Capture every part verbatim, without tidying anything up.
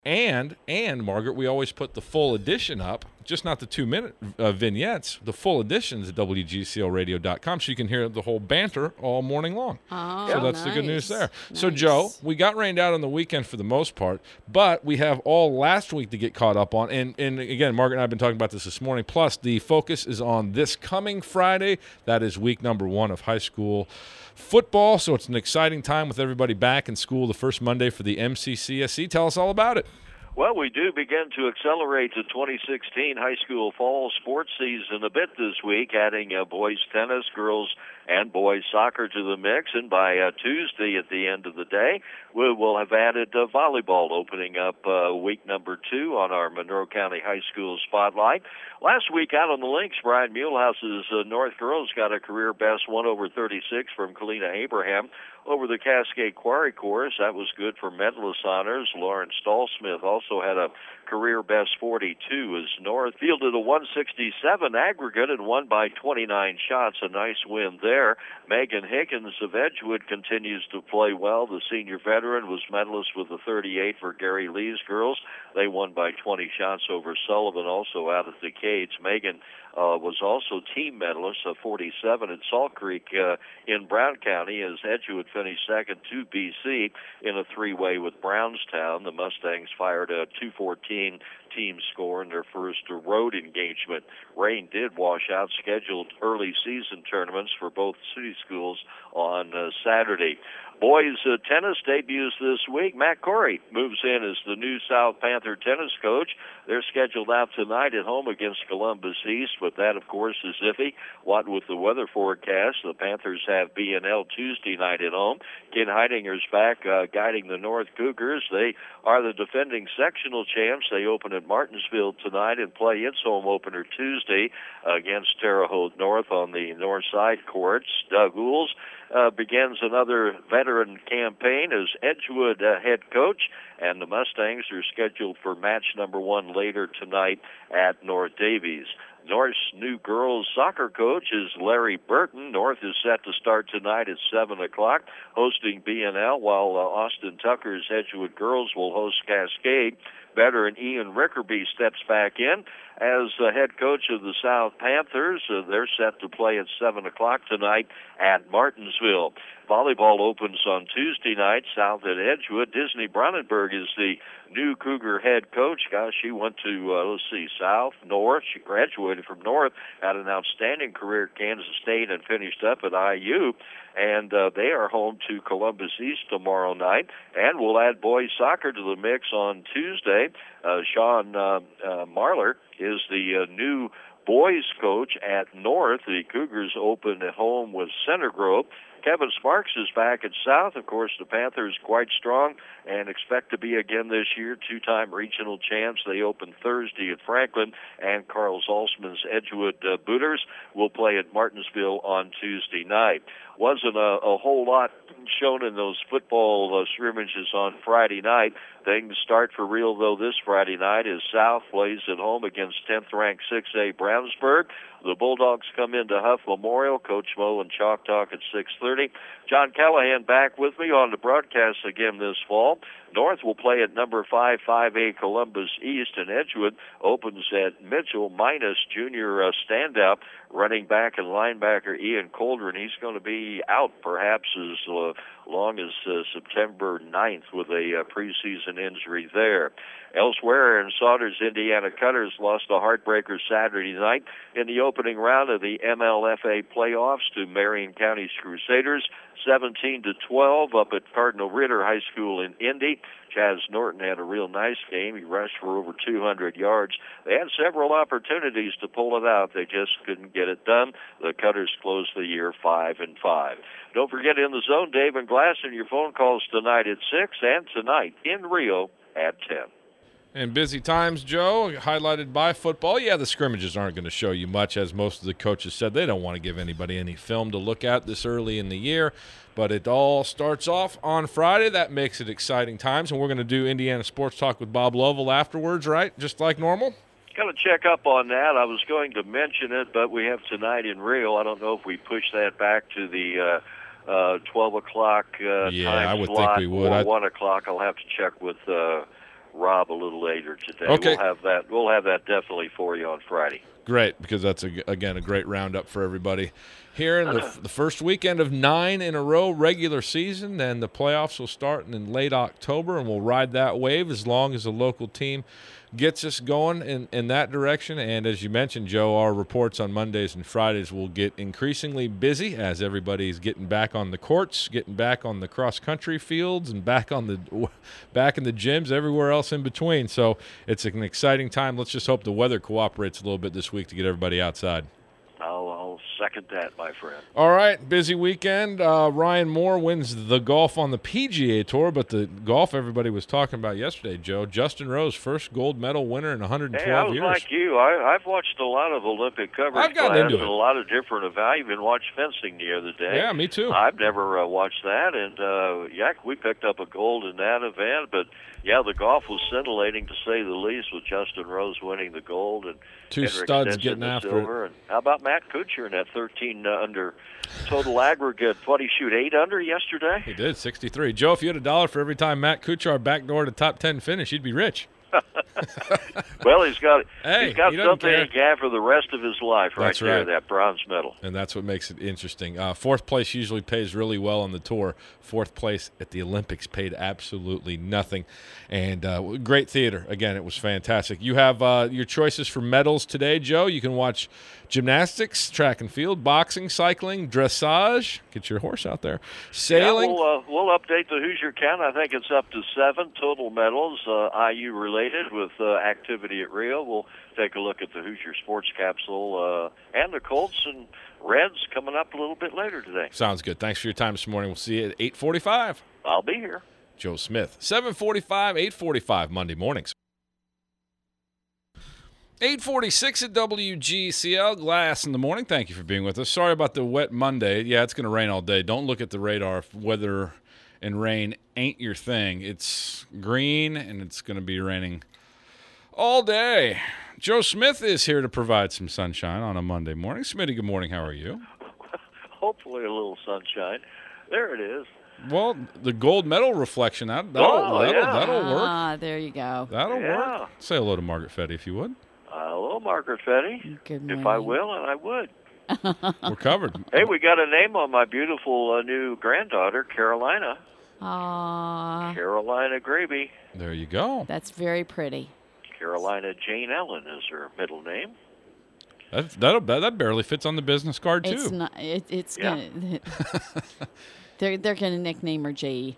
And, and Margaret, we always put the full edition up, just not the two-minute uh, vignettes, the full editions at W G C L radio dot com, so you can hear the whole banter all morning long. Oh, so that's nice. the good news there. Nice. So, Joe, we got rained out on the weekend for the most part, but we have all last week to get caught up on. And, and again, Margaret and I have been talking about this this morning. Plus, the focus is on this coming Friday. That is week number one of high school football, so it's an exciting time with everybody back in school the first Monday for the M C C S C. Tell us all about it. Well, we do begin to accelerate the twenty sixteen high school fall sports season a bit this week, adding uh, boys tennis, girls and boys soccer to the mix. And by uh, Tuesday at the end of the day, we will have added uh, volleyball, opening up uh, week number two on our Monroe County High School Spotlight. Last week out on the links, Brian Mulehouse's uh, North girls got a career best one over thirty-six from Kalina Abraham over the Cascade Quarry course. That was good for medalist honors. Lauren Stallsmith also had a career best forty-two as North fielded a one sixty-seven aggregate and won by twenty-nine shots. A nice win there. Megan Higgins of Edgewood continues to play well. The senior veteran was medalist with a thirty-eight for Gary Lee's girls. They won by twenty shots over Sullivan, also out of the Cades. Megan uh, was also team medalist of forty-seven at Salt Creek uh, in Brown County as Edgewood finished second to B C in a three-way with Brownstown. The Mustangs fired a two fourteen team score in their first road engagement. Rain did wash out scheduled early season tournaments for both city schools on uh, Saturday. Boys uh, tennis debuts this week. Matt Corey moves in as the new South Panther tennis coach. They're scheduled out tonight at home against Columbus East, but that, of course, is iffy. What with the weather forecast, the Panthers have B and L Tuesday night at home. Ken Heidinger's back uh, guiding the North Cougars. They are the defending sectional champs. They open at Martinsville tonight and play its home opener Tuesday against Terre Haute North on the north side courts. Doug Ools uh, begins another veteran campaign as Edgewood uh, head coach, and the Mustangs are scheduled for match number one later tonight at North Davies. North's new girls soccer coach is Larry Burton. North is set to start tonight at seven o'clock, hosting B and L, while uh, Austin Tucker's Edgewood girls will host Cascade. Veteran Ian Rickerby steps back in as the head coach of the South Panthers. Uh, they're set to play at seven o'clock tonight at Martinsville. Volleyball opens on Tuesday night south at Edgewood. Disney Brandenburg is the new Cougar head coach. Gosh, she went to, uh, let's see, South, North. She graduated from North, had an outstanding career at Kansas State, and finished up at I U. And uh, they are home to Columbus East tomorrow night. And we'll add boys soccer to the mix on Tuesday. Uh, Sean uh, uh, Marler is the uh, new boys coach at North. The Cougars open at home with Center Grove. Kevin Sparks is back at South. Of course, the Panthers quite strong and expect to be again this year two-time regional champs. They open Thursday at Franklin, and Carl Zaltzman's Edgewood uh, Booters will play at Martinsville on Tuesday night. Wasn't a, a whole lot shown in those football uh, scrimmages on Friday night. Things start for real, though, this Friday night as South plays at home against tenth-ranked six A Brownsburg. The Bulldogs come into Huff Memorial. Coach Mo and Chalk Talk at six thirty. John Callahan back with me on the broadcast again this fall. North will play at number five, five A Columbus East, and Edgewood opens at Mitchell minus junior uh, standout running back and linebacker Ian Coldren. He's going to be out perhaps as uh, long as uh, September ninth with a uh, preseason injury there. Elsewhere in Saunders, Indiana Cutters lost a heartbreaker Saturday night in the opening round of the M L F A playoffs to Marion County's Crusaders, seventeen to twelve up at Cardinal Ritter High School in Indy. Chaz Norton had a real nice game. He rushed for over two hundred yards. They had several opportunities to pull it out. They just couldn't get it done. The Cutters closed the year five and five. Don't forget, in the zone, Dave and Glasson, your phone calls tonight at six and tonight in Rio at ten. And busy times, Joe, highlighted by football. Yeah, the scrimmages aren't going to show you much, as most of the coaches said. They don't want to give anybody any film to look at this early in the year. But it all starts off on Friday. That makes it exciting times. And we're going to do Indiana Sports Talk with Bob Lovell afterwards, right? Just like normal? Got to check up on that. I was going to mention it, but we have tonight in Rio. I don't know if we push that back to the uh, uh, twelve o'clock uh, yeah, time I would slot think we would. or I'd... one o'clock. I'll have to check with uh, Rob a little later today. Okay. We'll have that. We'll have that definitely for you on Friday. Great, because that's, a, again, a great roundup for everybody. Here in the, the first weekend of nine in a row regular season, and the playoffs will start in late October, and we'll ride that wave as long as the local team gets us going in, in that direction. And as you mentioned, Joe, our reports on Mondays and Fridays will get increasingly busy as everybody's getting back on the courts, getting back on the cross-country fields, and back on the back in the gyms, everywhere else in between. So it's an exciting time. Let's just hope the weather cooperates a little bit this week to get everybody outside. I'll, I'll second that, my friend. All right, busy weekend. Uh, Ryan Moore wins the golf on the P G A Tour, but the golf everybody was talking about yesterday, Joe, Justin Rose, first gold medal winner in one hundred twelve hey, I was years. like you. I, I've watched a lot of Olympic coverage. I've gotten into and it. a lot of different events. I even watched fencing the other day. Yeah, me too. I've never uh, watched that, and uh, yeah, we picked up a gold in that event. But yeah, the golf was scintillating to say the least, with Justin Rose winning the gold and Two Henrik studs Stenson getting the after silver. it. And how about Matt Kuchar in that thirteen uh, under total aggregate? What, he shoot eight under yesterday? He did, sixty-three. Joe, if you had a dollar for every time Matt Kuchar backdoored a top ten finish, you'd be rich. Well, he's got Hey, he's got he doesn't something care. he can have for the rest of his life right That's there, right. that bronze medal. And that's what makes it interesting. Uh, fourth place usually pays really well on the tour. Fourth place at the Olympics paid absolutely nothing. And uh, great theater. Again, it was fantastic. You have uh, your choices for medals today, Joe. You can watch gymnastics, track and field, boxing, cycling, dressage. Get your horse out there. Sailing. Yeah, we'll, uh, we'll update the Hoosier count. I think it's up to seven total medals, uh, I U related, with uh, activity at Rio. We'll take a look at the Hoosier Sports Capsule uh, and the Colts and Reds coming up a little bit later today. Sounds good. Thanks for your time this morning. We'll see you at eight forty-five. I'll be here. Joe Smith, seven forty-five, eight forty-five Monday mornings. eight forty-six at W G C L, Glass in the morning. Thank you for being with us. Sorry about the wet Monday. Yeah, it's going to rain all day. Don't look at the radar if weather and rain ain't your thing. It's green, and it's going to be raining all day. Joe Smith is here to provide some sunshine on a Monday morning. Smitty, good morning. How are you? Hopefully a little sunshine. There it is. Well, the gold medal reflection, that, that'll, Oh, that'll, yeah. that'll work. Ah, there you go. That'll Yeah. work. Say hello to Margaret Fetty if you would. Uh, hello, Margaret Fetty. Good If I morning. will, and I would. We're covered. Hey, we got a name on my beautiful uh, new granddaughter, Carolina. Ah, Carolina Graby. There you go. that's very pretty. Carolina Jane Ellen is her middle name. That that that barely fits on the business card too. It's not. It, it's Yeah. gonna. they're they're gonna nickname her J E.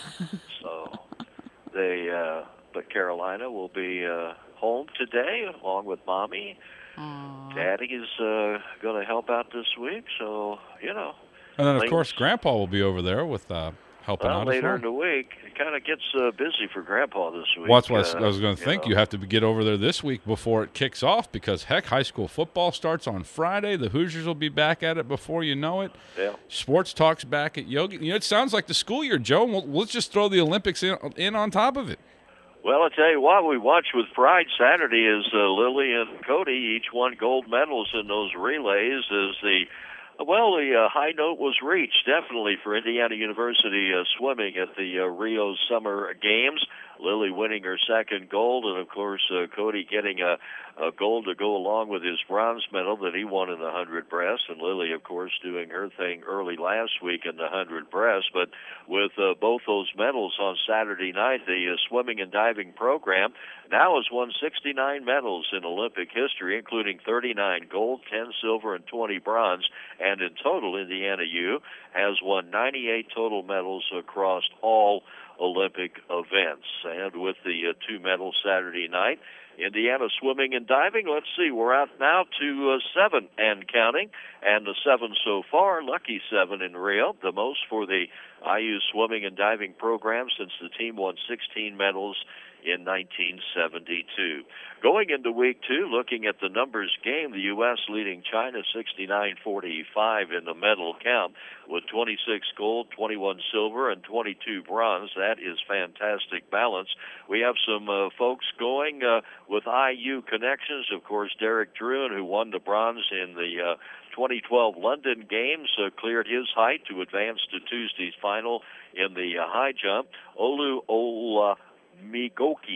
So they, uh, but Carolina will be uh, home today along with Mommy. Aw. Daddy is uh, going to help out this week, so you know. And then of things- course Grandpa will be over there with uh, helping Well, out as later well. in the week, it kind of gets uh, busy for Grandpa this week. Well, that's what I was- uh, I was going to think. know. You have to get over there this week before it kicks off because, heck, high school football starts on Friday. The Hoosiers will be back at it before you know it. Yeah. Sports talks back at Yogi. You know, it sounds like the school year, Joe. We'll, let's just throw the Olympics in, in on top of it. Well, I tell you what, we watch with pride Saturday is uh, Lily and Cody each won gold medals in those relays. As the well, the uh, high note was reached definitely for Indiana University uh, swimming at the uh, Rio Summer Games. Lily winning her second gold, and of course uh, Cody getting a, a gold to go along with his bronze medal that he won in the hundred breast, and Lily, of course, doing her thing early last week in the hundred breast. But with uh, both those medals on Saturday night, the uh, swimming and diving program now has won sixty-nine medals in Olympic history, including thirty-nine gold, ten silver, and twenty bronze. And in total, Indiana U has won ninety-eight total medals across all Olympic events. And with the uh, two medals Saturday night, Indiana swimming and diving, let's see, we're out now to uh, seven and counting. And the seven so far, lucky seven in Rio, the most for the I U swimming and diving program since the team won sixteen medals in nineteen seventy-two. Going into week two, looking at the numbers game, the U S leading China sixty-nine forty-five in the medal count with twenty-six gold, twenty-one silver, and twenty-two bronze. That is fantastic balance. We have some uh, folks going uh, with I U connections. Of course, Derek Druin, who won the bronze in the uh, twenty twelve London Games, uh, cleared his height to advance to Tuesday's final in the uh, high jump. Olu Ola Migoki,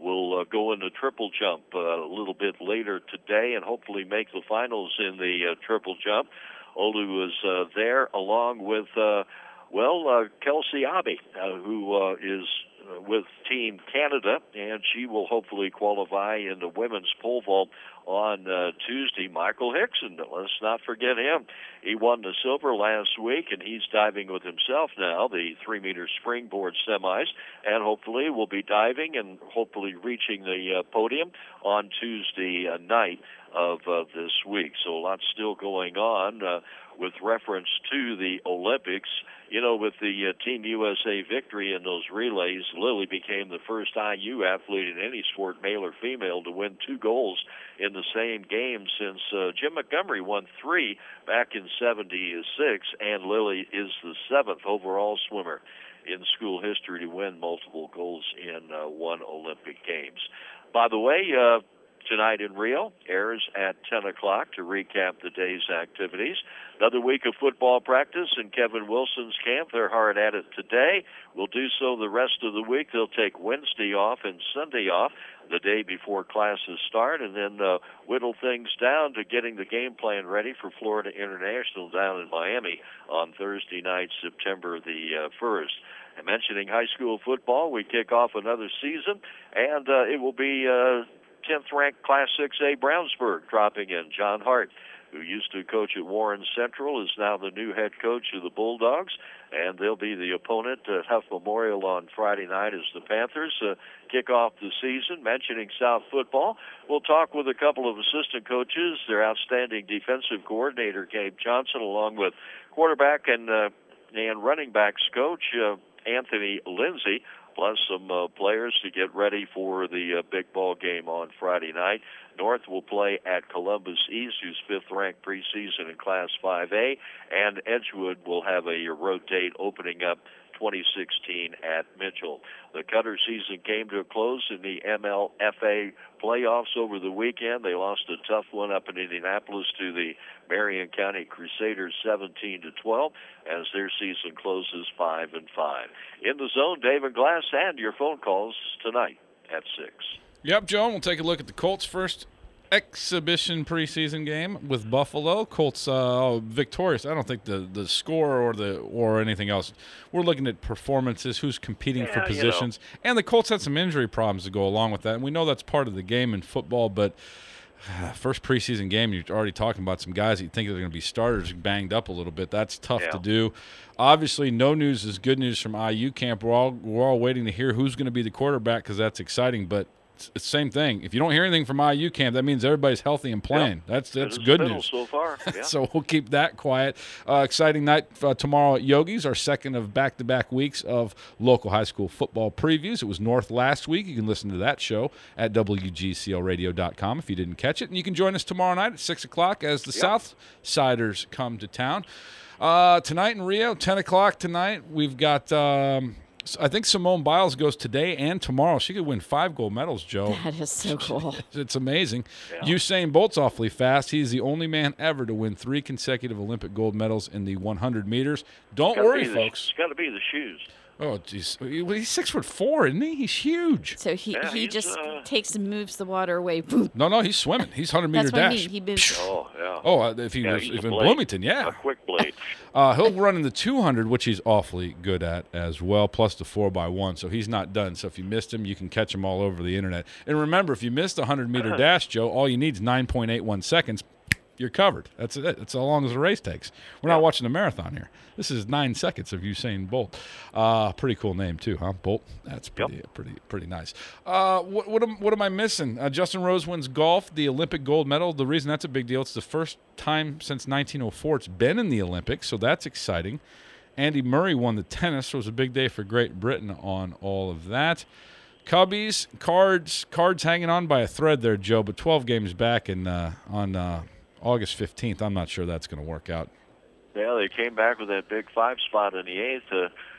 will uh, go into triple jump uh, a little bit later today and hopefully make the finals in the uh, triple jump. Olu is uh, there along with, uh, well, uh, Kelsey Abbey, uh, who uh, is uh, with Team Canada, and she will hopefully qualify in the women's pole vault on uh, Tuesday. Michael Hickson, let's not forget him. He won the silver last week, and he's diving with himself now, the three-meter springboard semis, and hopefully will be diving and hopefully reaching the uh, podium on Tuesday uh, night of uh, this week. So a lot still going on uh, with reference to the Olympics. You know, with the uh, Team U S A victory in those relays, Lily became the first I U athlete in any sport, male or female, to win two golds in the same game since uh, Jim Montgomery won three back in seventy-six, and Lily is the seventh overall swimmer in school history to win multiple golds in uh, one Olympic Games. By the way, uh, tonight in Rio airs at ten o'clock to recap the day's activities. Another week of football practice in Kevin Wilson's camp. They're hard at it today. We'll do so the rest of the week. They'll take Wednesday off and Sunday off, the day before classes start, and then uh, whittle things down to getting the game plan ready for Florida International down in Miami on Thursday night, September the uh, first. And mentioning high school football, we kick off another season, and uh, it will be uh, tenth-ranked Class six A Brownsburg dropping in. John Hart, who used to coach at Warren Central, is now the new head coach of the Bulldogs, and they'll be the opponent at Huff Memorial on Friday night as the Panthers uh, kick off the season. Mentioning South football, we'll talk with a couple of assistant coaches, their outstanding defensive coordinator, Gabe Johnson, along with quarterback and, uh, and running backs coach uh, Anthony Lindsay, plus some uh, players to get ready for the uh, big ball game on Friday night. North will play at Columbus East, who's fifth-ranked preseason in Class five A, and Edgewood will have a road date opening up twenty sixteen at Mitchell. The Cutter season came to a close in the M L F A playoffs over the weekend. They lost a tough one up in Indianapolis to the Marion County Crusaders seventeen to twelve as their season closes five and five. In the zone, David Glass, and your phone calls tonight at six. Yep, Joan, we'll take a look at the Colts' first exhibition preseason game with Buffalo. Colts uh, victorious. I don't think the, the score or the or anything else. We're looking at performances, who's competing yeah, for positions. You know. And the Colts had some injury problems to go along with that. And we know that's part of the game in football, but uh, first preseason game, you're already talking about some guys that you think are going to be starters banged up a little bit. That's tough yeah. to do. Obviously, no news is good news from I U camp. We're all, we're all waiting to hear who's going to be the quarterback because that's exciting, but it's the same thing. If you don't hear anything from I U camp, that means everybody's healthy and playing. Yeah. That's that's good news so far. Yeah. So we'll keep that quiet. Uh, exciting night uh, tomorrow at Yogi's, our second of back-to-back weeks of local high school football previews. It was North last week. You can listen to that show at W G C L radio dot com if you didn't catch it. And you can join us tomorrow night at six o'clock as the yep. South Siders come to town. Uh, tonight in Rio, ten o'clock tonight, we've got um, – I think Simone Biles goes today and tomorrow. She could win five gold medals, Joe. That is so cool. It's amazing. Yeah. Usain Bolt's awfully fast. He's the only man ever to win three consecutive Olympic gold medals in the one hundred meters. Don't worry, the, folks. It's got to be the shoes. Oh, jeez. He's six foot four, isn't he? He's huge. So he, yeah, he just uh, takes and moves the water away. Boom. No, no, he's swimming. He's one hundred meter That's what dash. I mean. He moves. Oh, yeah. Oh, uh, if he yeah, was he's if a in blade. Bloomington, yeah. A quick blade. Uh, he'll run in the two hundred, which he's awfully good at as well, plus the four by one, so he's not done. So if you missed him, you can catch him all over the internet. And remember, if you missed the one hundred meter dash, Joe, all you need is nine point eight one seconds. You're covered. That's it. That's how long as the race takes. We're yeah. not watching a marathon here. This is nine seconds of Usain Bolt. Uh, pretty cool name too, huh? Bolt. That's pretty, yep. pretty, pretty nice. Uh, what, what am, what am I missing? Uh, Justin Rose wins golf, the Olympic gold medal. The reason that's a big deal, it's the first time since nineteen oh four it's been in the Olympics, so that's exciting. Andy Murray won the tennis, so it was a big day for Great Britain on all of that. Cubbies, cards, cards hanging on by a thread there, Joe. But twelve games back, and uh, on. Uh, August fifteenth, I'm not sure that's going to work out. Yeah, they came back with that big five spot in the eighth. Uh,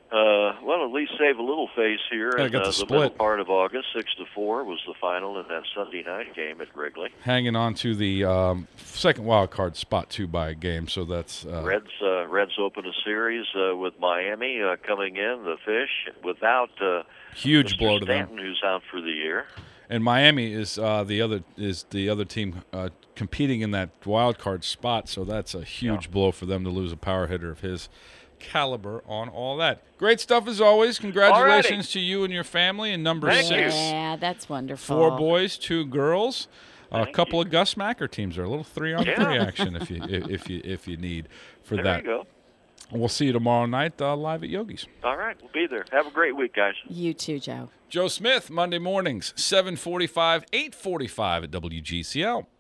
Uh, well, at least save a little face here. Yeah, in got the uh, the split. middle part of August, six to four was the final in that Sunday night game at Wrigley. Hanging on to the um, second wild card spot too by a game, so that's uh, Reds uh, Reds open a series uh, with Miami uh, coming in. The Fish without uh, huge Mister blow to Stanton, them. who's out for the year. And Miami is uh, the other is the other team uh, competing in that wild card spot, so that's a huge Yeah. blow for them to lose a power hitter of his caliber on all that. Great stuff as always. Congratulations Alrighty. to you and your family. And number Thank six, you. Yeah, that's wonderful. four boys, two girls. A Thank couple you. of Gus Macker teams are a little three on Yeah. three action if you if, if you if you need for There that. you go. We'll see you tomorrow night uh, live at Yogi's. All right, we'll be there. Have a great week, guys. You too, Joe. Joe Smith, Monday mornings, seven forty-five, eight forty-five at W G C L.